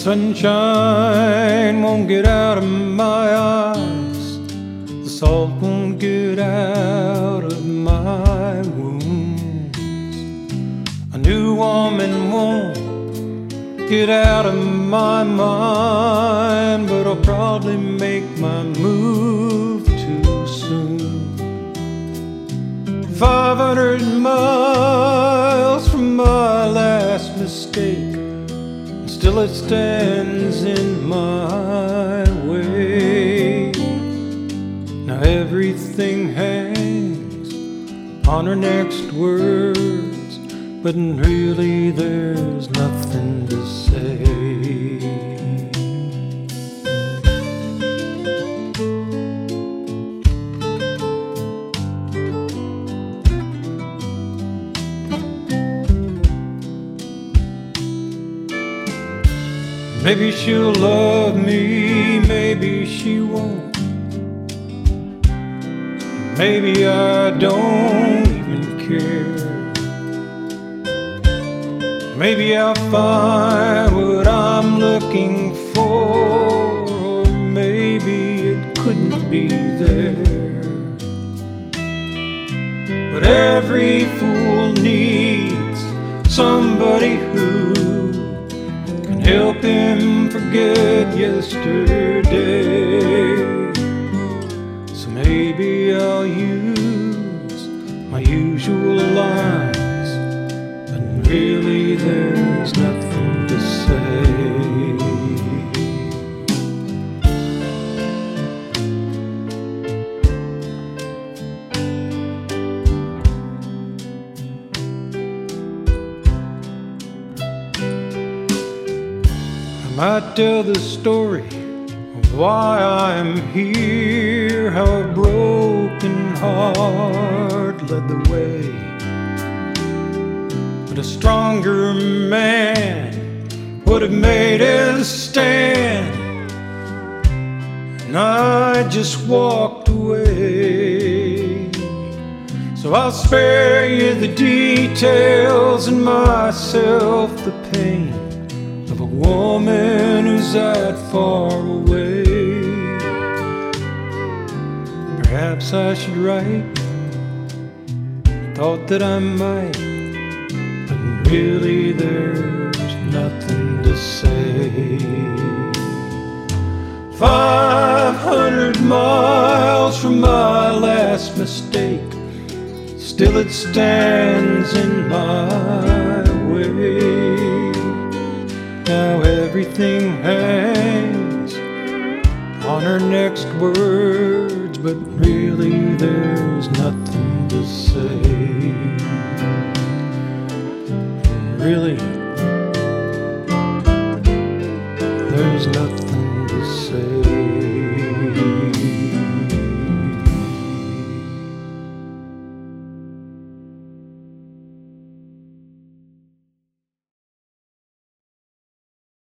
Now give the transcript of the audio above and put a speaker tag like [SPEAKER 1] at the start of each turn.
[SPEAKER 1] sunshine won't get out of my eyes, the salt won't get out of my wounds. A new woman won't get out of my mind, but I'll probably make my move too soon. 500 miles from my last mistake, still it stands in my way. Now everything hangs on her next words, but really there's nothing to say. Maybe she'll love me, maybe she won't. Maybe I don't even care. Maybe I'll find what I'm looking for, or maybe it couldn't be there. But every fool needs somebody who can help him forget yesterday. So maybe I'll use my usual lines, but really there's nothing to say. I might tell the story of why I'm here, how a broken heart led the way. But a stronger man would have made his stand, and I just walked away. So I'll spare you the details and myself the pain of a woman who's that far away. Perhaps I should write, I thought that I might, but really there's nothing to say. 500 miles from my last mistake, still it stands in my way. Now everything hangs on her next words, but really there's nothing to say. Really